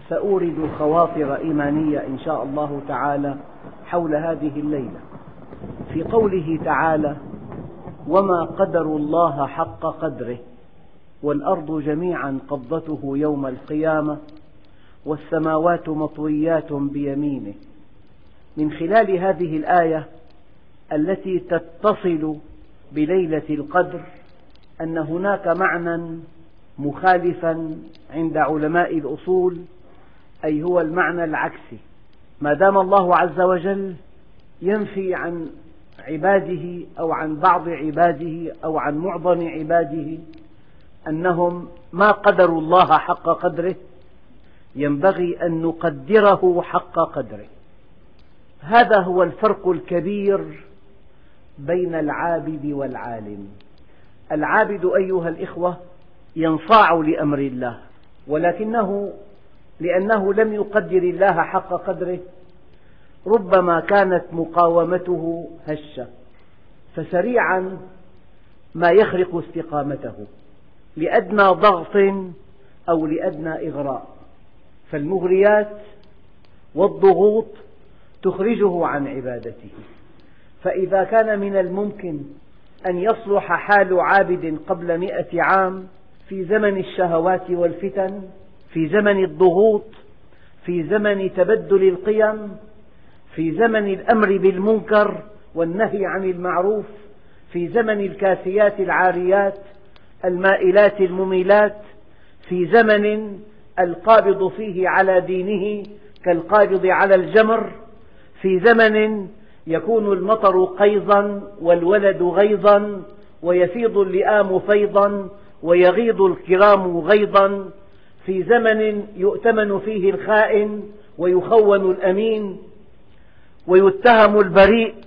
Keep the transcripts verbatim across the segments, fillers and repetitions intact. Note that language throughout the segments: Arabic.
سأورد خواطر إيمانية إن شاء الله تعالى حول هذه الليلة. في قوله تعالى: وما قدروا الله حق قدره والأرض جميعا قبضته يوم القيامة والسماوات مطويات بيمينه. من خلال هذه الآية التي تتصل بليلة القدر أن هناك معنى مخالفا عند علماء الأصول، أي هو المعنى العكسي. ما دام الله عز وجل ينفي عن عباده أو عن بعض عباده أو عن معظم عباده أنهم ما قدروا الله حق قدره، ينبغي أن نقدره حق قدره. هذا هو الفرق الكبير بين العابد والعالم. العابد أيها الإخوة ينصاع لأمر الله، ولكنه لأنه لم يقدر الله حق قدره ربما كانت مقاومته هشة، فسريعا ما يخرق استقامته لأدنى ضغط أو لأدنى إغراء. فالمغريات والضغوط تخرجه عن عبادته. فإذا كان من الممكن أن يصلح حال عابد قبل مئة عام في زمن الشهوات والفتن، في زمن الضغوط، في زمن تبدل القيم، في زمن الأمر بالمنكر والنهي عن المعروف، في زمن الكاسيات العاريات المائلات المميلات، في زمن القابض فيه على دينه كالقابض على الجمر، في زمن يكون المطر قيظا والولد غيظا ويفيض اللئام فيضا ويغيض الكرام غيظا، في زمن يؤتمن فيه الخائن ويخون الأمين ويتهم البريء.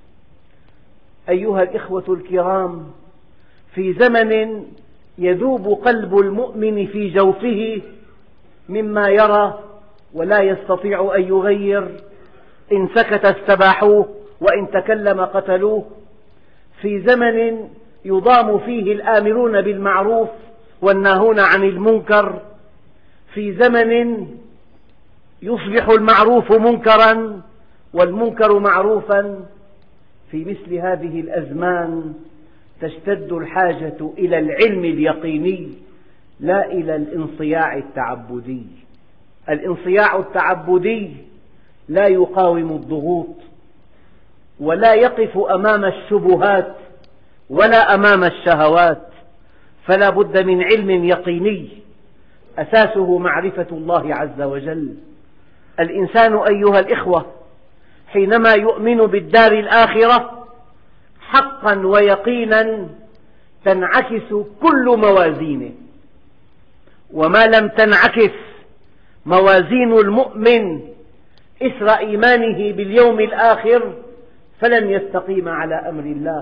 أيها الإخوة الكرام، في زمن يذوب قلب المؤمن في جوفه مما يرى ولا يستطيع أن يغير، إن سكت استباحوه وإن تكلم قتلوه، في زمن يضام فيه الآمرون بالمعروف والناهون عن المنكر، في زمن يصبح المعروف منكرا والمنكر معروفا. في مثل هذه الأزمان تشتد الحاجة إلى العلم اليقيني لا إلى الانصياع التعبدي. الانصياع التعبدي لا يقاوم الضغوط ولا يقف أمام الشبهات ولا أمام الشهوات، فلا بد من علم يقيني أساسه معرفة الله عز وجل. الإنسان أيها الإخوة حينما يؤمن بالدار الآخرة حقا ويقينا تنعكس كل موازينه، وما لم تنعكس موازين المؤمن إثر إيمانه باليوم الآخر فلن يستقيم على أمر الله.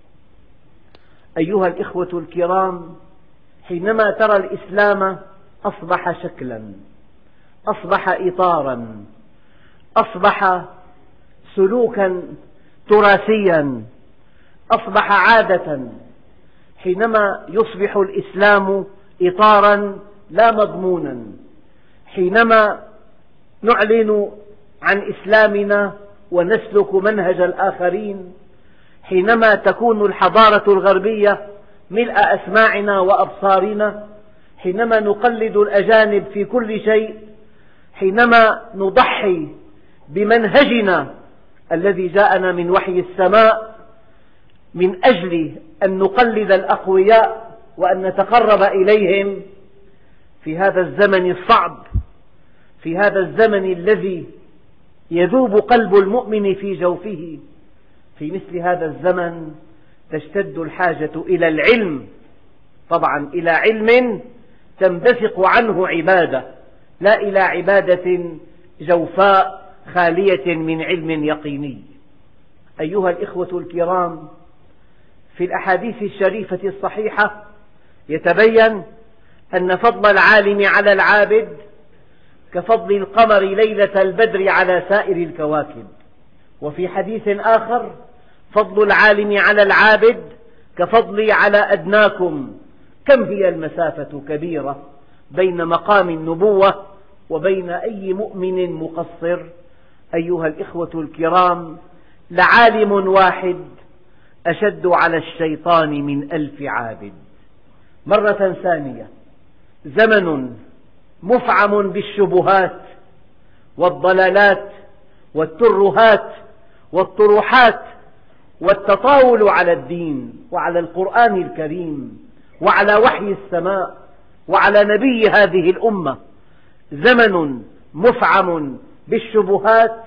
أيها الإخوة الكرام، حينما ترى الإسلام أصبح شكلا، أصبح إطارا، أصبح سلوكا تراثيا، أصبح عادة، حينما يصبح الإسلام إطارا لا مضمونا، حينما نعلن عن إسلامنا ونسلك منهج الآخرين، حينما تكون الحضارة الغربية ملء أسماعنا وأبصارنا، حينما نقلد الأجانب في كل شيء، حينما نضحي بمنهجنا الذي جاءنا من وحي السماء من أجل أن نقلد الأقوياء وأن نتقرب إليهم، في هذا الزمن الصعب، في هذا الزمن الذي يذوب قلب المؤمن في جوفه، في مثل هذا الزمن تشتد الحاجة إلى العلم، طبعا إلى علم تنبثق عنه عبادة، لا إلى عبادة جوفاء خالية من علم يقيني. أيها الإخوة الكرام، في الأحاديث الشريفة الصحيحة يتبين أن فضل العالم على العابد كفضل القمر ليلة البدر على سائر الكواكب. وفي حديث آخر: فضل العالم على العابد كفضلي على أدناكم. كم هي المسافة كبيرة بين مقام النبوة وبين أي مؤمن مقصر أيها الإخوة الكرام لعالم واحد أشد على الشيطان من ألف عابد. مرة ثانية، زمن مفعم بالشبهات والضلالات والترهات والطروحات والتطاول على الدين وعلى القرآن الكريم وعلى وحي السماء وعلى نبي هذه الأمة، زمن مفعم بالشبهات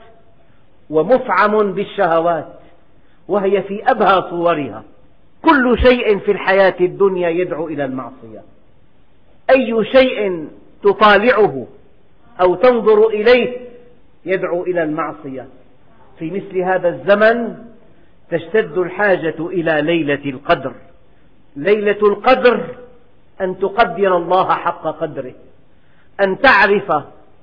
ومفعم بالشهوات، وهي في أبهى صورها. كل شيء في الحياة الدنيا يدعو إلى المعصية، أي شيء تطالعه أو تنظر إليه يدعو إلى المعصية. في مثل هذا الزمن تشتد الحاجة إلى ليلة القدر. ليلة القدر أن تقدر الله حق قدره، أن تعرف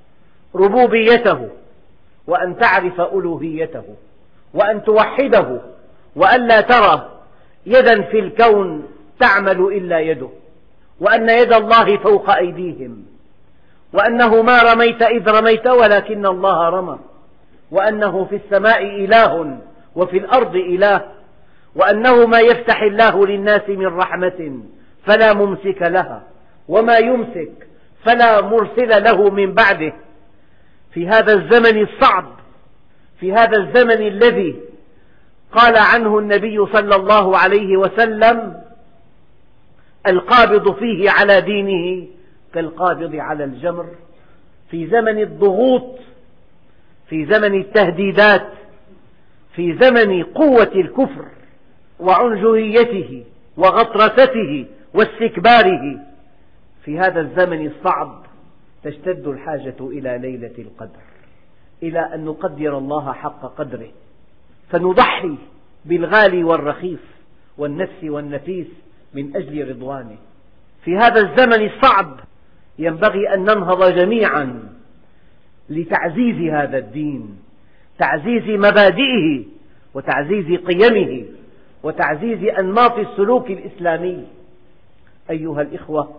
ربوبيته وأن تعرف ألوهيته وأن توحده، وأن لا ترى يدا في الكون تعمل إلا يده، وأن يد الله فوق أيديهم، وأنه ما رميت إذ رميت ولكن الله رمى، وأنه في السماء إله وفي الأرض إله، وأنه ما يفتح الله للناس من رحمة فلا ممسك لها وما يمسك فلا مرسل له من بعده. في هذا الزمن الصعب، في هذا الزمن الذي قال عنه النبي صلى الله عليه وسلم: القابض فيه على دينه كالقابض على الجمر. في زمن الضغوط، في زمن التهديدات، في زمن قوة الكفر وعنجهيته وغطرسته واستكباره، في هذا الزمن الصعب تشتد الحاجة إلى ليلة القدر، إلى أن نقدر الله حق قدره، فنضحي بالغالي والرخيص والنفس والنفيس من أجل رضوانه. في هذا الزمن الصعب ينبغي أن ننهض جميعا لتعزيز هذا الدين، تعزيز مبادئه وتعزيز قيمه وتعزيز أنماط السلوك الإسلامي. أيها الإخوة،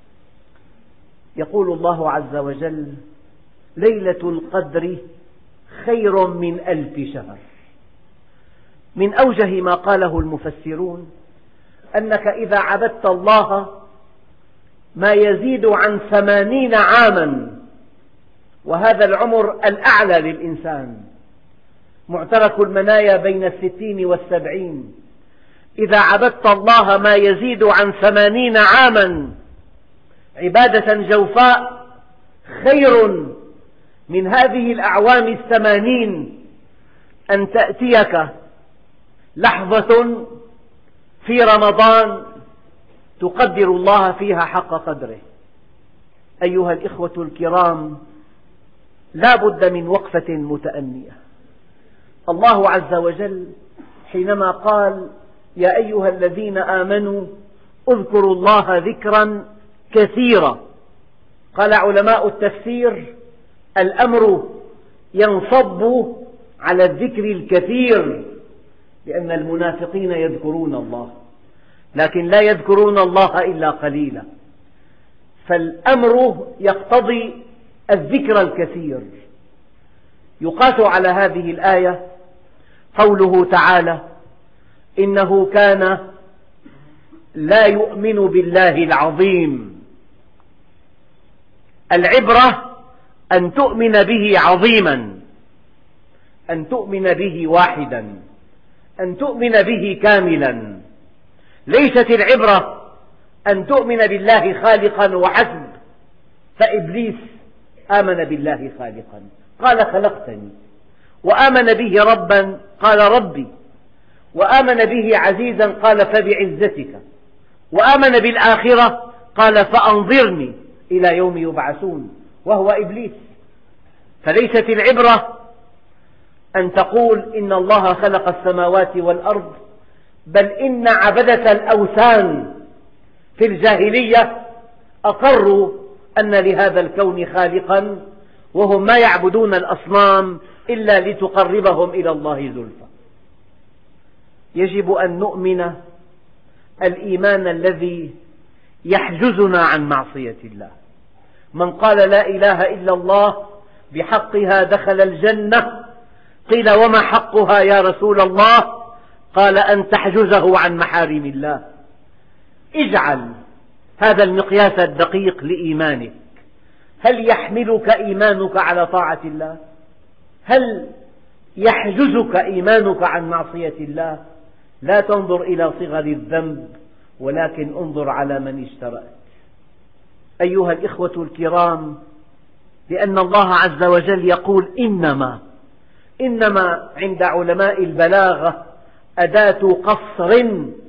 يقول الله عز وجل: ليلة القدر خير من ألف شهر. من أوجه ما قاله المفسرون أنك إذا عبدت الله ما يزيد عن ثمانين عاما، وهذا العمر الأعلى للإنسان، معترك المنايا بين الستين والسبعين، إذا عبدت الله ما يزيد عن ثمانين عاما عبادة جوفاء خير من هذه الأعوام الثمانين أن تأتيك لحظة في رمضان تقدر الله فيها حق قدره. أيها الإخوة الكرام، لا بد من وقفة متأنية. الله عز وجل حينما قال: يا أيها الذين آمنوا اذكروا الله ذكرا كثيرا، قال علماء التفسير: الأمر ينصب على الذكر الكثير، لأن المنافقين يذكرون الله لكن لا يذكرون الله إلا قليلا، فالأمر يقتضي الذكر الكثير. يقاس على هذه الآية قوله تعالى: إنه كان لا يؤمن بالله العظيم. العبرة أن تؤمن به عظيما، أن تؤمن به واحدا، أن تؤمن به كاملا. ليست العبرة أن تؤمن بالله خالقا وحسب، فإبليس آمن بالله خالقا قال: خلقتني، وآمن به ربا قال: ربي، وآمن به عزيزا قال: فبعزتك، وآمن بالآخرة قال: فأنظرني إلى يوم يبعثون، وهو إبليس. فليست العبرة أن تقول إن الله خلق السماوات والأرض، بل إن عبدة الأوثان في الجاهلية أقروا أن لهذا الكون خالقا، وهم ما يعبدون الأصنام إلا لتقربهم إلى الله زلفى. يجب أن نؤمن الإيمان الذي يحجزنا عن معصية الله، من قال لا إله إلا الله بحقها دخل الجنة. قيل وما حقها يا رسول الله؟ قال أن تحجزه عن محارم الله. اجعل هذا المقياس الدقيق لإيمانك. هل يحملك إيمانك على طاعة الله؟ هل يحجزك إيمانك عن معصية الله؟ لا تنظر إلى صغر الذنب، ولكن انظر على من اشترأت. أيها الإخوة الكرام، لأن الله عز وجل يقول إنما إنما عند علماء البلاغة أداة قصر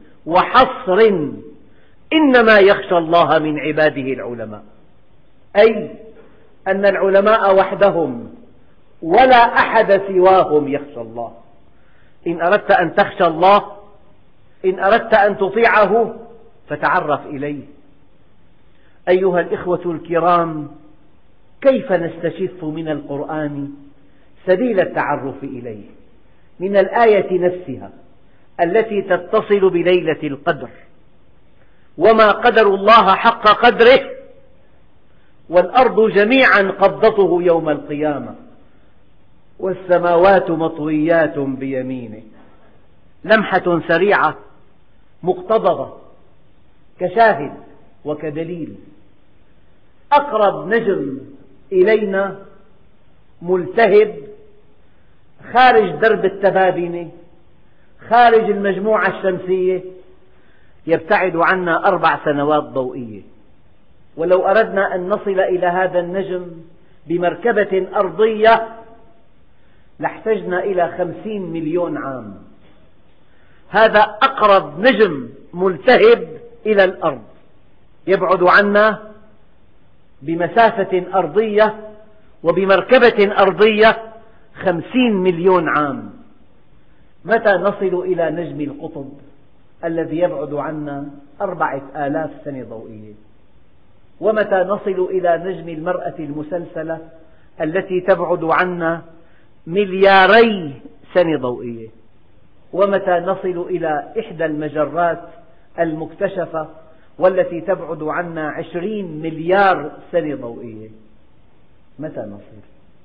وحصر. إنما يخشى الله من عباده العلماء، أي أن العلماء وحدهم ولا أحد سواهم يخشى الله. إن أردت أن تخشى الله، إن أردت أن تطيعه، فتعرف إليه. أيها الإخوة الكرام، كيف نستشف من القرآن سبيل التعرف إليه؟ من الآية نفسها التي تتصل بليلة القدر: وما قدروا الله حق قدره والأرض جميعا قبضته يوم القيامة والسماوات مطويات بيمينه. لمحة سريعة مقتضبة كشاهد وكدليل. أقرب نجم إلينا ملتهب خارج درب التبابنة، خارج المجموعة الشمسية، يبتعد عنا أربع سنوات ضوئية. ولو أردنا أن نصل إلى هذا النجم بمركبة أرضية لاحتجنا إلى خمسين مليون عام. هذا أقرب نجم ملتهب إلى الأرض، يبعد عنا بمسافة أرضية وبمركبة أرضية خمسين مليون عام. متى نصل إلى نجم القطب الذي يبعد عنا أربعة آلاف سنة ضوئية؟ ومتى نصل إلى نجم المرأة المسلسلة التي تبعد عنا ملياري سنة ضوئية؟ ومتى نصل إلى إحدى المجرات المكتشفة والتي تبعد عنا عشرين مليار سنة ضوئية؟ متى نصل؟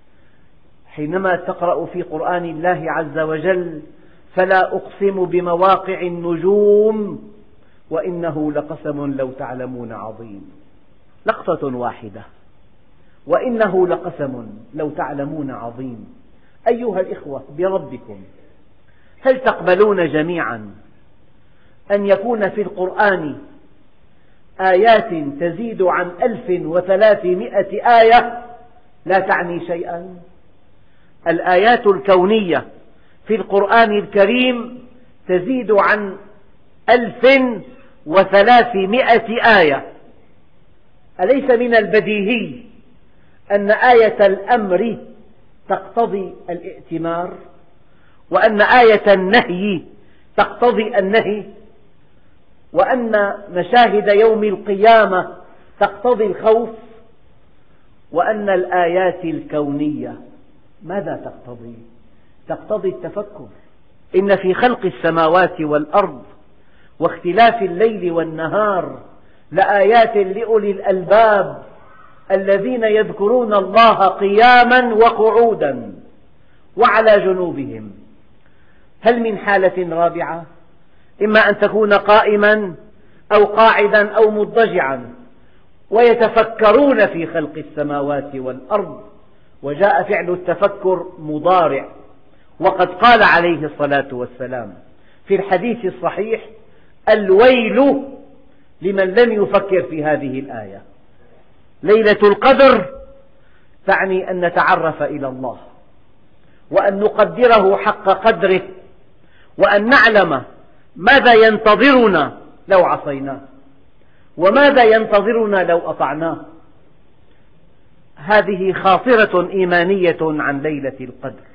حينما تقرأ في قرآن الله عز وجل: فلا أقسم بمواقع النجوم وإنه لقسم لو تعلمون عظيم. لقطة واحدة: وإنه لقسم لو تعلمون عظيم. أيها الإخوة بربكم، هل تقبلون جميعا أن يكون في القرآن آيات تزيد عن ألف وثلاثمائة آية لا تعني شيئا؟ الآيات الكونية في القرآن الكريم تزيد عن ألف وثلاثمائة آية. أليس من البديهي أن آية الأمر تقتضي الائتمار، وأن آية النهي تقتضي النهي، وأن مشاهد يوم القيامة تقتضي الخوف، وأن الآيات الكونية ماذا تقتضي؟ تقتضي التفكر. إن في خلق السماوات والأرض واختلاف الليل والنهار لآيات لأولي الألباب الذين يذكرون الله قياما وقعودا وعلى جنوبهم. هل من حالة رابعة؟ إما أن تكون قائما أو قاعدا أو مضطجعا ويتفكرون في خلق السماوات والأرض، وجاء فعل التفكر مضارع. وقد قال عليه الصلاة والسلام في الحديث الصحيح: الويل لمن لم يفكر في هذه الآية. ليلة القدر تعني أن نتعرف إلى الله، وأن نقدره حق قدره، وأن نعلم ماذا ينتظرنا لو عصيناه، وماذا ينتظرنا لو أطعناه. هذه خاطرة إيمانية عن ليلة القدر.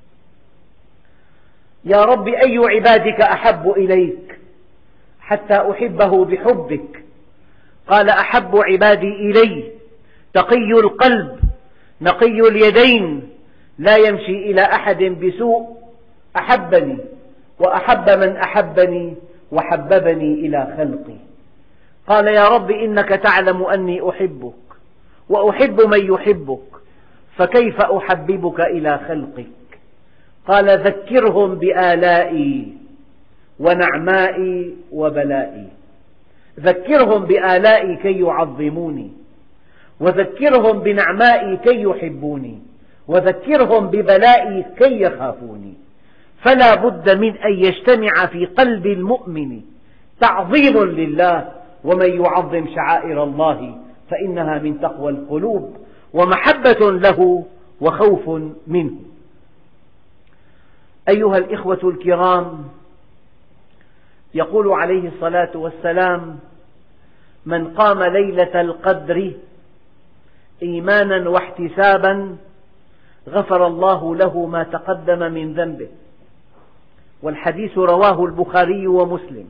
يا رب، أي عبادك أحب إليك حتى أحبه بحبك؟ قال: أحب عبادي إلي تقي القلب نقي اليدين لا يمشي إلى أحد بسوء أحبني وأحب من أحبني وحببني إلى خلقي. قال: يا رب، إنك تعلم أني أحبك وأحب من يحبك، فكيف أحببك إلى خلقك؟ قال ذكرهم بآلائي ونعمائي وبلائي. ذكرهم بآلائي كي يعظموني، وذكرهم بنعمائي كي يحبوني، وذكرهم ببلائي كي يخافوني. فلا بد من أن يجتمع في قلب المؤمن تعظيم لله، ومن يعظم شعائر الله فإنها من تقوى القلوب، ومحبة له وخوف منه. أيها الإخوة الكرام، يقول عليه الصلاة والسلام: من قام ليلة القدر إيمانا واحتسابا غفر الله له ما تقدم من ذنبه. والحديث رواه البخاري ومسلم.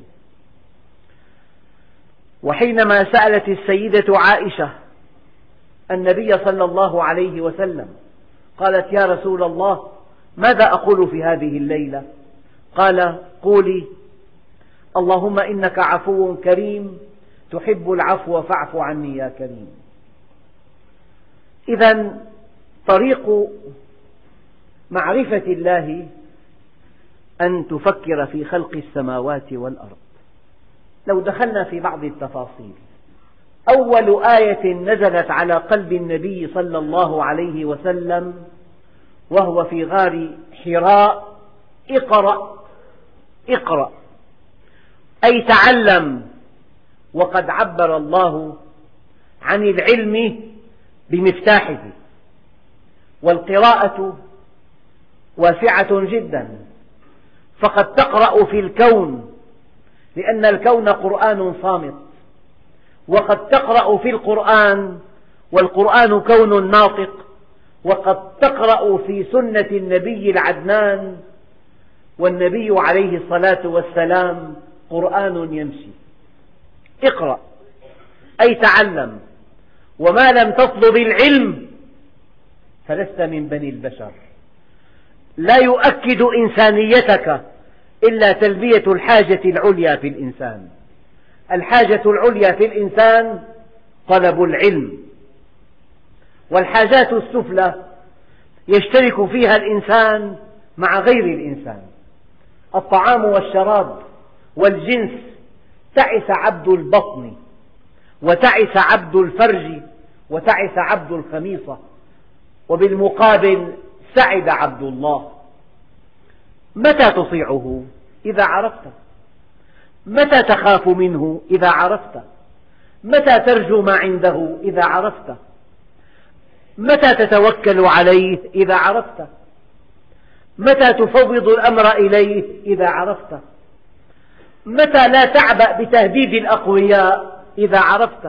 وحينما سألت السيدة عائشة النبي صلى الله عليه وسلم قالت: يا رسول الله، ماذا أقول في هذه الليلة؟ قال: قولي: اللهم إنك عفو كريم تحب العفو فاعف عني يا كريم. إذن طريق معرفة الله أن تفكر في خلق السماوات والأرض. لو دخلنا في بعض التفاصيل، أول آية نزلت على قلب النبي صلى الله عليه وسلم وهو في غار حراء: اقرأ اقرأ، أي تعلم. وقد عبر الله عن العلم بمفتاحه، والقراءة واسعة جدا، فقد تقرأ في الكون لأن الكون قرآن صامت، وقد تقرأ في القرآن والقرآن كون ناطق، وقد تقرأ في سنة النبي العدنان والنبي عليه الصلاة والسلام قرآن يمشي. اقرأ أي تعلم، وما لم تطلب العلم فلست من بني البشر. لا يؤكد إنسانيتك إلا تلبية الحاجة العليا في الإنسان. الحاجة العليا في الإنسان طلب العلم، والحاجات السفلى يشترك فيها الإنسان مع غير الإنسان. الطعام والشراب والجنس تعس عبد البطن، وتعس عبد الفرج، وتعس عبد الخميصة، وبالمقابل سعد عبد الله. متى تطيعه؟ إذا عرفته. متى تخاف منه؟ إذا عرفته. متى ترجو ما عنده؟ إذا عرفته. متى تتوكل عليه؟ إذا عرفته. متى تفوض الأمر إليه؟ إذا عرفته. متى لا تعبأ بتهديد الأقوياء؟ إذا عرفته.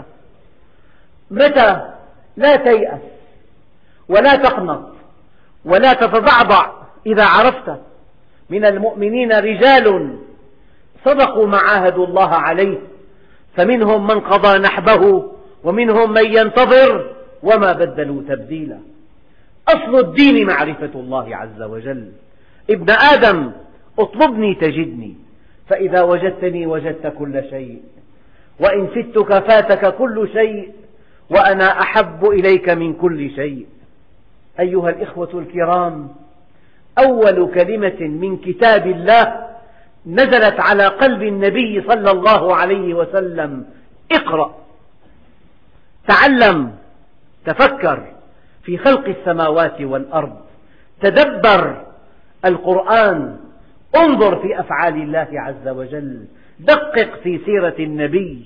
متى لا تيأس ولا تقنط ولا تتضعضع؟ إذا عرفته. من المؤمنين رجال صدقوا ما عاهدوا الله عليه، فمنهم من قضى نحبه ومنهم من ينتظر وما بدلوا تبديلا. أصل الدين معرفة الله عز وجل. ابن آدم اطلبني تجدني، فإذا وجدتني وجدت كل شيء، وإن فتك فاتك كل شيء، وأنا أحب إليك من كل شيء. أيها الإخوة الكرام، أول كلمة من كتاب الله نزلت على قلب النبي صلى الله عليه وسلم: اقرأ. تعلم، تفكر في خلق السماوات والأرض، تدبر القرآن، انظر في أفعال الله عز وجل، دقق في سيرة النبي،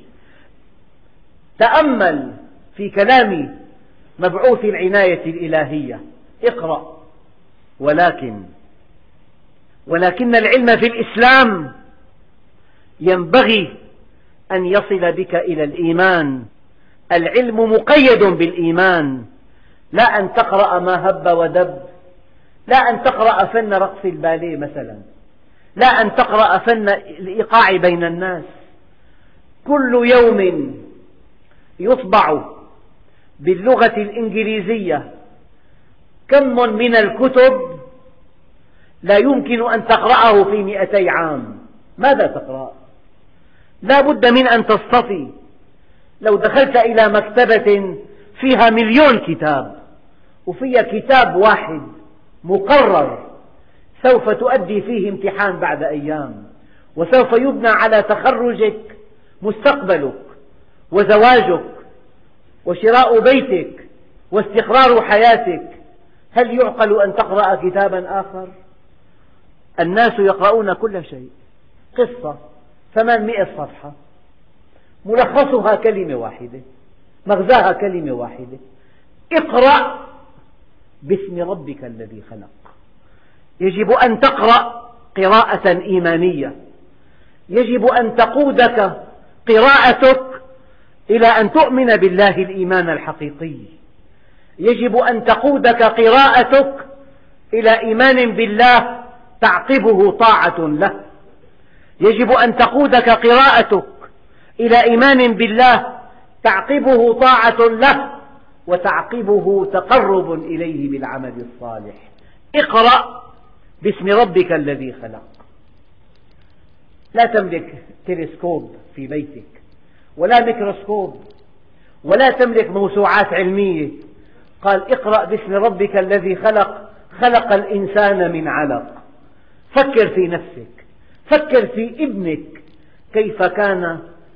تأمل في كلام مبعوث العناية الإلهية. اقرأ. ولكن ولكن العلم في الإسلام ينبغي أن يصل بك إلى الإيمان. العلم مقيد بالإيمان، لا أن تقرأ ما هب ودب، لا أن تقرأ فن رقص الباليه مثلا، لا أن تقرأ فن الإيقاع بين الناس. كل يوم يطبع باللغة الإنجليزية كم من الكتب لا يمكن أن تقرأه في مئتي عام. ماذا تقرأ؟ لا بد من أن تصطفي. لو دخلت إلى مكتبة فيها مليون كتاب، وفيها كتاب واحد مقرر سوف تؤدي فيه امتحان بعد أيام، وسوف يبنى على تخرجك مستقبلك وزواجك وشراء بيتك واستقرار حياتك. هل يعقل أن تقرأ كتابا آخر؟ الناس يقرؤون كل شيء. قصة ثمانمئة صفحة ملخصها كلمة واحدة، مغزاها كلمة واحدة: اقرأ باسم ربك الذي خلق. يجب أن تقرأ قراءة إيمانية، يجب أن تقودك قراءتك إلى أن تؤمن بالله الإيمان الحقيقي، يجب أن تقودك قراءتك إلى إيمان بالله تعقبه طاعة له، يجب أن تقودك قراءتك إلى إيمان بالله تعقبه طاعة له وتعقبه تقرب إليه بالعمل الصالح. اقرأ باسم ربك الذي خلق. لا تملك تلسكوب في بيتك ولا ميكروسكوب ولا تملك موسوعات علمية. قال: اقرأ باسم ربك الذي خلق، خلق الإنسان من علق. فكر في نفسك، فكر في ابنك كيف كان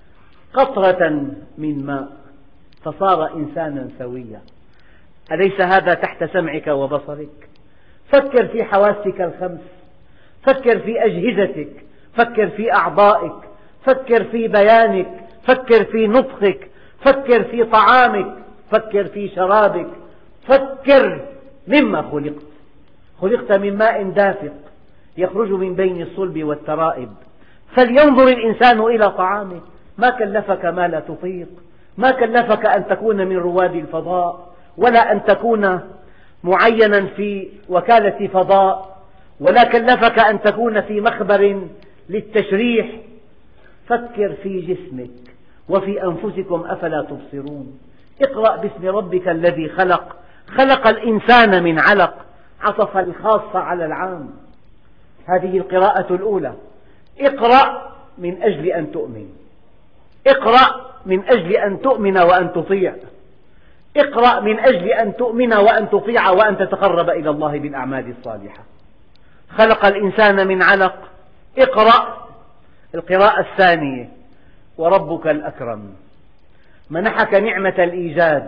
قطرة من ماء فصار إنسانا سويا. أليس هذا تحت سمعك وبصرك؟ فكر في حواسك الخمس، فكر في أجهزتك، فكر في أعضائك، فكر في بيانك، فكر في نطقك، فكر في طعامك، فكر في شرابك، فكر مما خلقت. خلقت من ماء دافق يخرج من بين الصلب والترائب. فلينظر الإنسان إلى طعامه. ما كلفك ما لا تطيق، ما كلفك أن تكون من رواد الفضاء، ولا أن تكون معينا في وكالة فضاء، ولا كلفك أن تكون في مخبر للتشريح. فكر في جسمك وفي أنفسكم أفلا تبصرون. اقرأ باسم ربك الذي خلق، خلق الإنسان من علق. عطف الخاص على العام. هذه القراءة الأولى. اقرأ من أجل أن تؤمن، اقرأ من أجل أن تؤمن وأن تطيع، اقرأ من أجل أن تؤمن وأن تطيع وأن تتقرب إلى الله بالأعمال الصالحة. خلق الإنسان من علق. اقرأ القراءة الثانية: وربك الأكرم. منحك نعمة الإيجاد،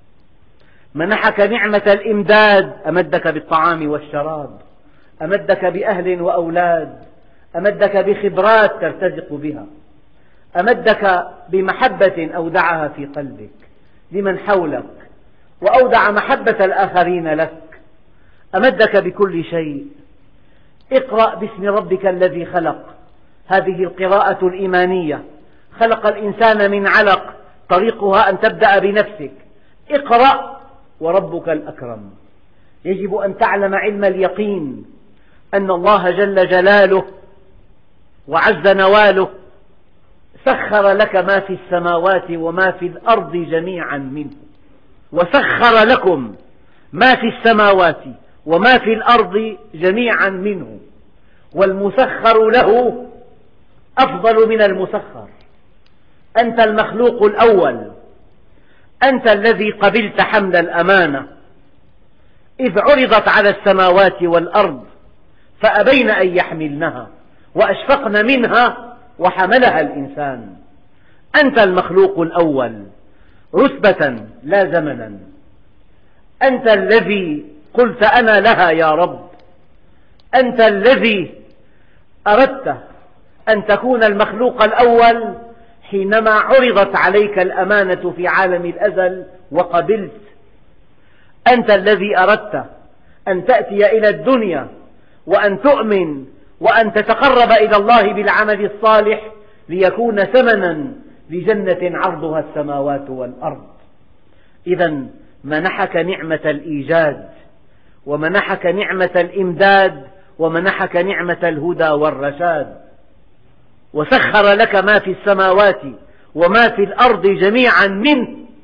منحك نعمة الإمداد، أمدك بالطعام والشراب، أمدك بأهل وأولاد، أمدك بخبرات ترتزق بها، أمدك بمحبة أودعها في قلبك لمن حولك، وأودع محبة الآخرين لك، أمدك بكل شيء. اقرأ باسم ربك الذي خلق. هذه القراءة الإيمانية. خلق الإنسان من علق، طريقها أن تبدأ بنفسك. اقرأ وربك الأكرم. يجب أن تعلم علم اليقين أن الله جل جلاله وعز نواله سخر لك ما في السماوات وما في الأرض جميعا منه، وسخر لكم ما في السماوات وما في الأرض جميعا منه، والمسخر له أفضل من المسخر. أنت المخلوق الأول، أنت الذي قبلت حمل الأمانة إذ عرضت على السماوات والأرض فأبين أن يحملنها وأشفقن منها وحملها الإنسان. أنت المخلوق الأول رتبة لا زمنا. أنت الذي قلت أنا لها يا رب. أنت الذي أردت أن تكون المخلوق الأول حينما عرضت عليك الأمانة في عالم الأزل وقبلت. أنت الذي أردت أن تأتي إلى الدنيا وأن تؤمن وأن تتقرب إلى الله بالعمل الصالح ليكون ثمنا لجنة عرضها السماوات والأرض. إذا منحك نعمة الإيجاد، ومنحك نعمة الإمداد، ومنحك نعمة الهدى والرشاد، وسخر لك ما في السماوات وما في الأرض جميعا منه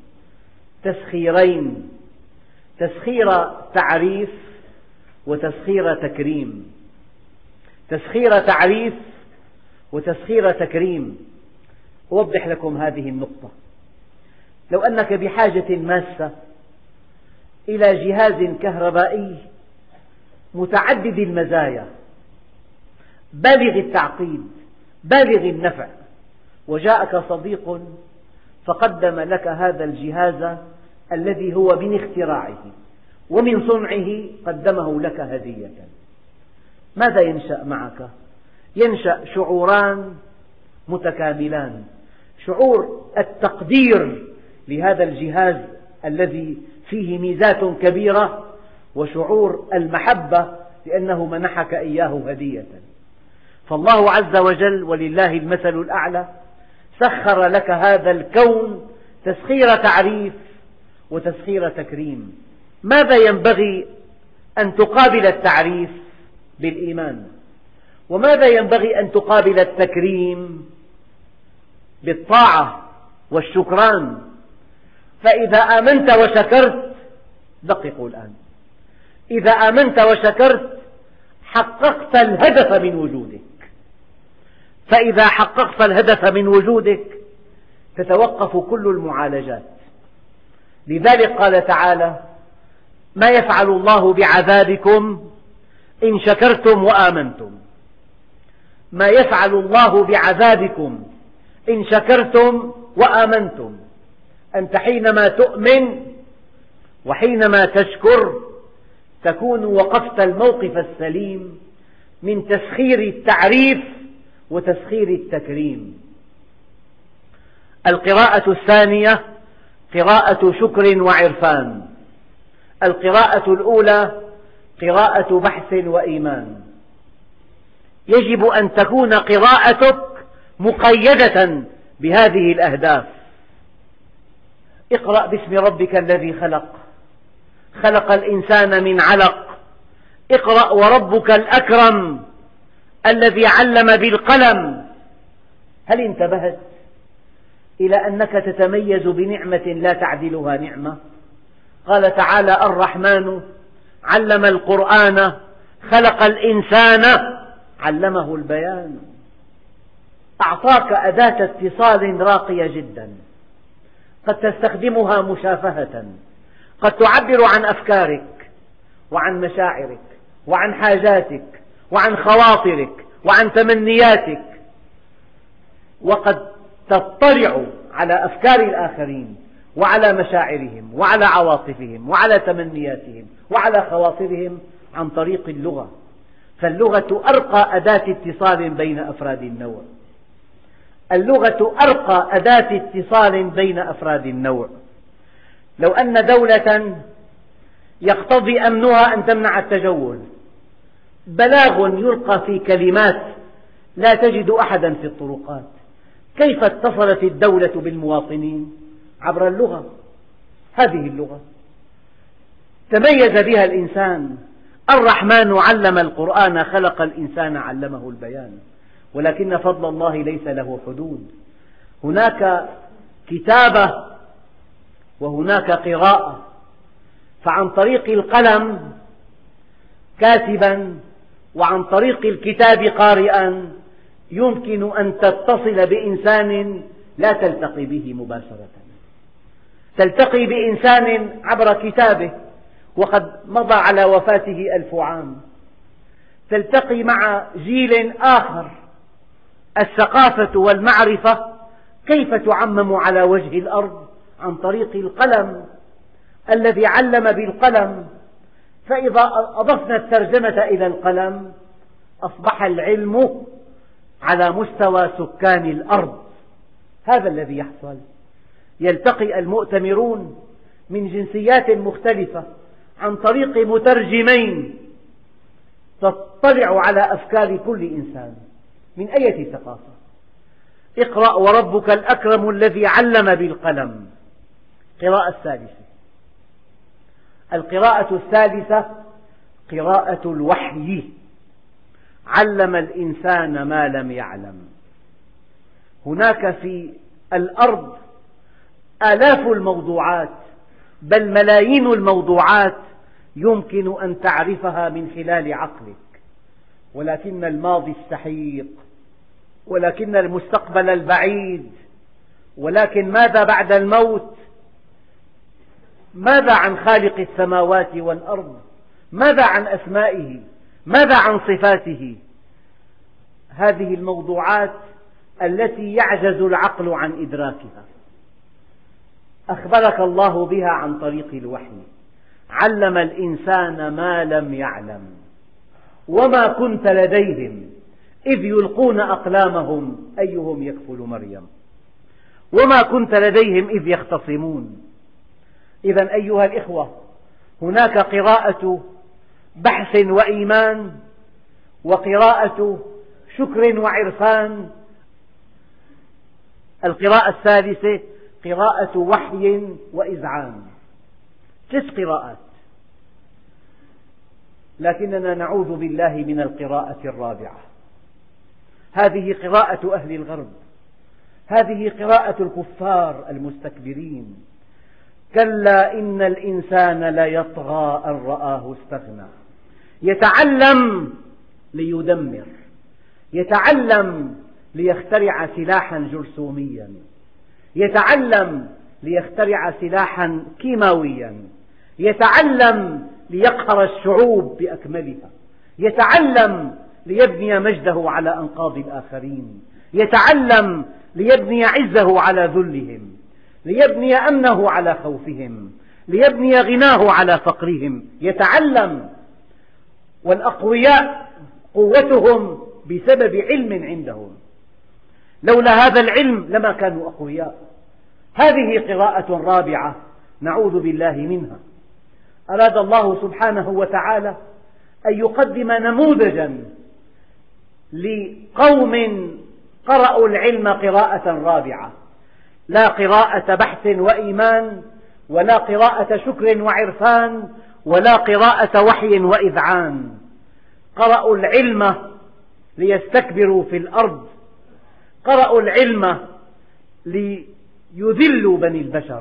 تسخيرين: تسخير تعريف وتسخير تكريم. تسخير تعريف وتسخير تكريم. أوضح لكم هذه النقطة. لو أنك بحاجة ماسة إلى جهاز كهربائي متعدد المزايا بالغ التعقيد بالغ النفع، وجاءك صديق فقدم لك هذا الجهاز الذي هو من اختراعه ومن صنعه، قدمه لك هدية، ماذا ينشأ معك؟ ينشأ شعوران متكاملان: شعور التقدير لهذا الجهاز الذي فيه ميزات كبيرة، وشعور المحبة لأنه منحك إياه هدية. فالله عز وجل ولله المثل الأعلى سخر لك هذا الكون تسخير تعريف وتسخير تكريم. ماذا ينبغي أن تقابل التعريف؟ بالإيمان. وماذا ينبغي أن تقابل التكريم؟ بالطاعة والشكران. فإذا آمنت وشكرت، دققوا الآن، إذا آمنت وشكرت حققت الهدف من وجودك، فإذا حققت الهدف من وجودك تتوقف كل المعالجات. لذلك قال تعالى: ما يفعل الله بعذابكم إن شكرتم وآمنتم. ما يفعل الله بعذابكم إن شكرتم وآمنتم. أنت حينما تؤمن وحينما تشكر تكون وقفت الموقف السليم من تسخير التعريف وتسخير التكريم. القراءة الثانية قراءة شكر وعرفان. القراءة الأولى قراءة بحث وإيمان. يجب أن تكون قراءتك مقيدة بهذه الأهداف. اقرأ باسم ربك الذي خلق، خلق الإنسان من علق. اقرأ وربك الأكرم الذي علم بالقلم. هل انتبهت إلى أنك تتميز بنعمة لا تعدلها نعمة؟ قال تعالى: الرحمن علم القرآن خلق الإنسان علمه البيان. أعطاك أداة اتصال راقية جدا، قد تستخدمها مشافهة، قد تعبر عن أفكارك وعن مشاعرك وعن حاجاتك وعن خواطرك وعن تمنياتك، وقد تطلع على أفكار الآخرين وعلى مشاعرهم وعلى عواطفهم وعلى تمنياتهم وعلى خواطرهم عن طريق اللغة. فاللغة أرقى أداة اتصال بين أفراد النوع. اللغة أرقى أداة اتصال بين أفراد النوع. لو أن دولة يقتضي أمنها أن تمنع التجول، بلاغ يلقى في كلمات لا تجد أحدا في الطرقات، كيف اتصلت الدولة بالمواطنين؟ عبر اللغة. هذه اللغة تميز بها الإنسان. الرحمن علم القرآن خلق الإنسان علمه البيان. ولكن فضل الله ليس له حدود. هناك كتابة وهناك قراءة. فعن طريق القلم كاتبا وعن طريق الكتاب قارئا يمكن أن تتصل بإنسان لا تلتقي به مباشرة. تلتقي بإنسان عبر كتابه وقد مضى على وفاته ألف عام. تلتقي مع جيل آخر. الثقافة والمعرفة كيف تعمم على وجه الأرض؟ عن طريق القلم الذي علم بالقلم. فإذا أضفنا الترجمة إلى القلم أصبح العلم على مستوى سكان الأرض. هذا الذي يحصل. يلتقي المؤتمرون من جنسيات مختلفة عن طريق مترجمين تطلع على أفكار كل إنسان من أي ثقافة. اقرأ وربك الأكرم الذي علم بالقلم. قراءة الثالثة. القراءة الثالثة قراءة الوحي. علم الإنسان ما لم يعلم. هناك في الأرض آلاف الموضوعات بل ملايين الموضوعات يمكن أن تعرفها من خلال عقلك، ولكن الماضي السحيق، ولكن المستقبل البعيد، ولكن ماذا بعد الموت ماذا عن خالق السماوات والأرض؟ ماذا عن أسمائه؟ ماذا عن صفاته؟ هذه الموضوعات التي يعجز العقل عن إدراكها أخبرك الله بها عن طريق الوحي. علم الإنسان ما لم يعلم وما كنت لديهم إذ يلقون أقلامهم أيهم يكفل مريم وما كنت لديهم إذ يختصمون. إذا أيها الإخوة، هناك قراءة بحث وإيمان وقراءة شكر وعرفان. القراءة الثالثة قراءة وحي وإذعان، ثلاث قراءات. لكننا نعوذ بالله من القراءة الرابعة. هذه قراءة أهل الغرب، هذه قراءة الكفار المستكبرين. كلا إن الإنسان ليطغى أن رآه استغنى. يتعلم ليدمر، يتعلم ليخترع سلاحا جرثوميا، يتعلم ليخترع سلاحا كيماويا، يتعلم ليقهر الشعوب بأكملها، يتعلم ليبني مجده على أنقاض الآخرين، يتعلم ليبني عزه على ذلهم، ليبني أمنه على خوفهم، ليبني غناه على فقرهم. يتعلم، والأقوياء قوتهم بسبب علم عندهم، لولا هذا العلم لما كانوا أقوياء. هذه قراءة رابعة نعوذ بالله منها. أراد الله سبحانه وتعالى أن يقدم نموذجا لقوم قرأوا العلم قراءة رابعة، لا قراءة بحث وإيمان، ولا قراءة شكر وعرفان، ولا قراءة وحي وإذعان. قرأوا العلم ليستكبروا في الأرض، قرأوا العلم ليذلوا بني البشر.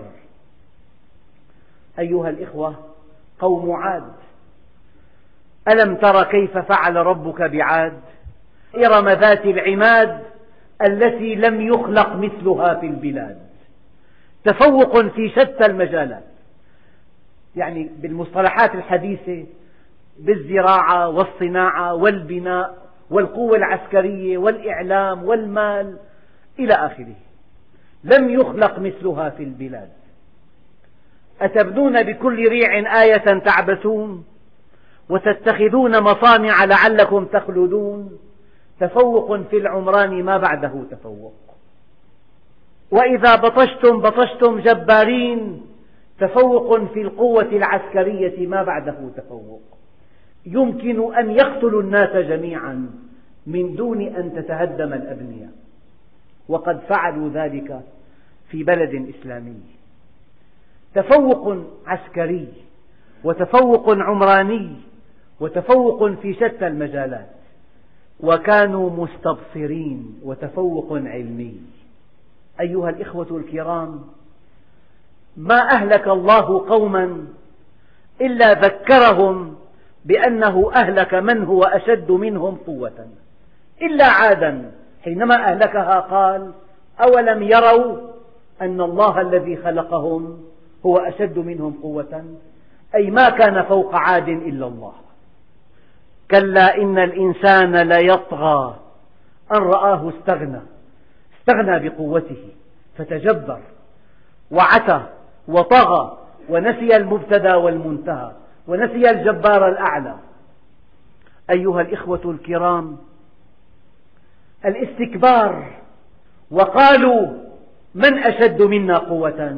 أيها الإخوة، قوم عاد. ألم تر كيف فعل ربك بعاد؟ إرم ذات العماد التي لم يخلق مثلها في البلاد. تفوق في شتى المجالات، يعني بالمصطلحات الحديثة، بالزراعة والصناعة والبناء والقوة العسكرية والإعلام والمال إلى آخره. لم يخلق مثلها في البلاد. أتبنون بكل ريع آية تعبثون وتتخذون مصانع لعلكم تخلدون. تفوق في العمران ما بعده تفوق. وإذا بطشتم بطشتم جبارين. تفوق في القوة العسكرية ما بعده تفوق. يمكن أن يقتلوا الناس جميعا من دون أن تتهدم الأبنية، وقد فعلوا ذلك في بلد إسلامي. تفوق عسكري وتفوق عمراني وتفوق في شتى المجالات، وكانوا مستبصرين، وتفوق علمي. أيها الإخوة الكرام، ما أهلك الله قوما إلا ذكرهم بأنه أهلك من هو أشد منهم قوة، إلا عادا حينما أهلكها قال: أولم يروا أن الله الذي خلقهم هو أشد منهم قوة؟ أي ما كان فوق عاد إلا الله. كلا إن الإنسان ليطغى أن رآه استغنى. استغنى بقوته فتجبر وعتى وطغى ونسي المبتدأ والمنتهى ونسي الجبار الأعلى. أيها الإخوة الكرام، الاستكبار وقالوا من أشد منا قوة.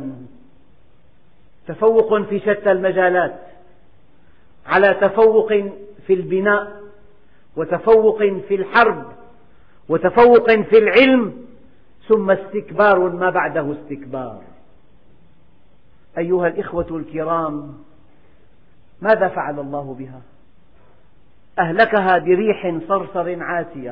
تفوق في شتى المجالات، على تفوق في البناء، وتفوق في الحرب، وتفوق في العلم، ثم استكبار ما بعده استكبار. أيها الإخوة الكرام، ماذا فعل الله بها؟ أهلكها بريح صرصر عاتية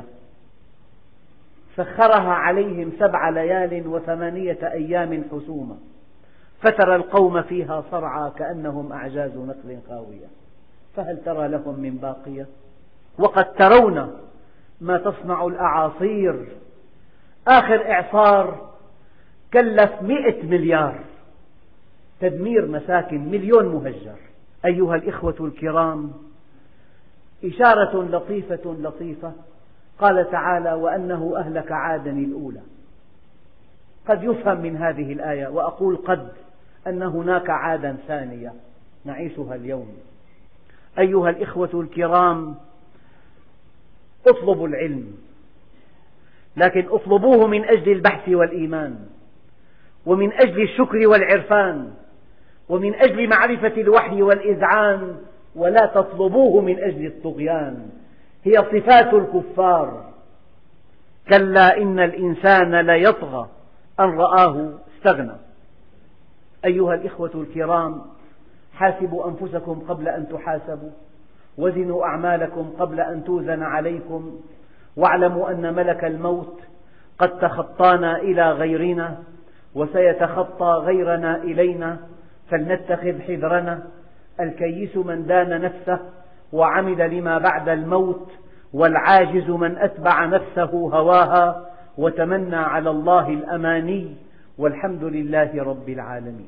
سخرها عليهم سبع ليال وثمانية أيام حسوما، فترى القوم فيها صرعى كأنهم أعجاز نخل خاوية، فهل ترى لهم من باقية؟ وقد ترون ما تصنع الأعاصير. آخر إعصار كلف مئة مليار، تدمير مساكن، مليون مهجر. أيها الإخوة الكرام، إشارة لطيفة لطيفة، قال تعالى: وأنه أهلك عادا الأولى. قد يفهم من هذه الآية، وأقول قد، أن هناك عادا ثانية نعيشها اليوم. أيها الإخوة الكرام، اطلبوا العلم، لكن اطلبوه من أجل البحث والإيمان، ومن أجل الشكر والعرفان، ومن أجل معرفة الوحي والإذعان، ولا تطلبوه من أجل الطغيان. هي صفات الكفار. كلا إن الإنسان ليطغى أن رآه استغنى. أيها الإخوة الكرام، حاسبوا أنفسكم قبل أن تحاسبوا، وزنوا أعمالكم قبل أن توزن عليكم، واعلموا أن ملك الموت قد تخطانا إلى غيرنا، وسيتخطى غيرنا إلينا، فلنتخذ حذرنا. الكيس من دان نفسه وعمل لما بعد الموت، والعاجز من أتبع نفسه هواها وتمنى على الله الأماني، والحمد لله رب العالمين.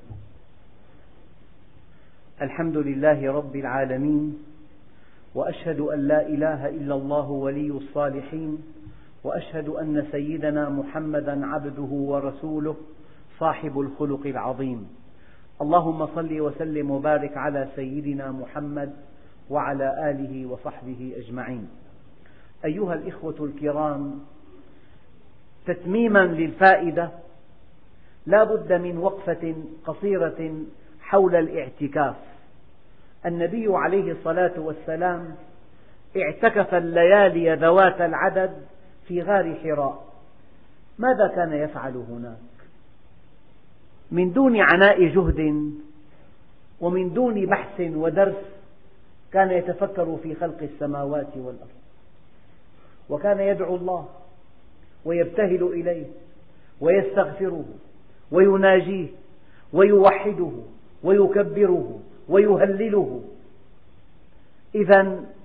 الحمد لله رب العالمين، وأشهد أن لا إله إلا الله ولي الصالحين، وأشهد أن سيدنا محمدا عبده ورسوله صاحب الخلق العظيم. اللهم صل وسلم وبارك على سيدنا محمد وعلى آله وصحبه أجمعين. أيها الإخوة الكرام، تتميما للفائدة، لا بد من وقفة قصيرة حول الاعتكاف. النبي عليه الصلاة والسلام اعتكف الليالي ذوات العدد في غار حراء. ماذا كان يفعل هناك؟ من دون عناء جهد ومن دون بحث ودرس، كان يتفكر في خلق السماوات والأرض، وكان يدعو الله ويبتهل إليه ويستغفره ويناجيه ويوحده ويكبره ويهلله. إذن